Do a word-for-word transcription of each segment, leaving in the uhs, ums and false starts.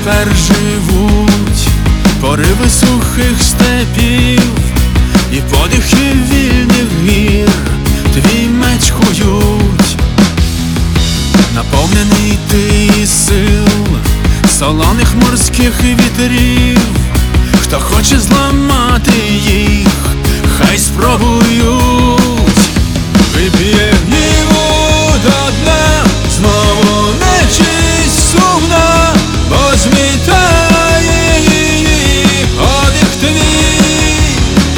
тепер живуть пориви сухих степів і подихи вільних гір твій меч кують, наповнений ти сил солоних морських вітрів. Хто хоче зламати їх, хай спробують. Вип'є гніву до дна, знову нечисть сумна, бо змітає її подих твій.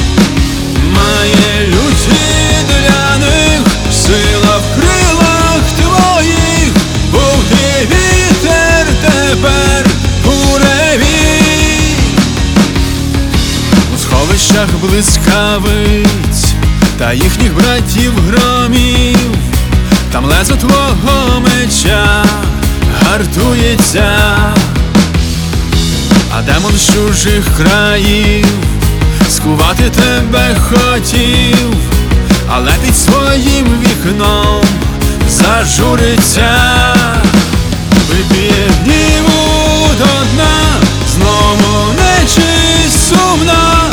Має люті для них сила в крилах твоїх, був ти вітер, тепер буревій. У сховищах блискавиць та їхніх братів громів, там лезо твого меча гартується. А демон з чужих країв скувати тебе хотів, але під своїм вікном зажуриться. Вип'є гніву до дна, знову нечисть сумна,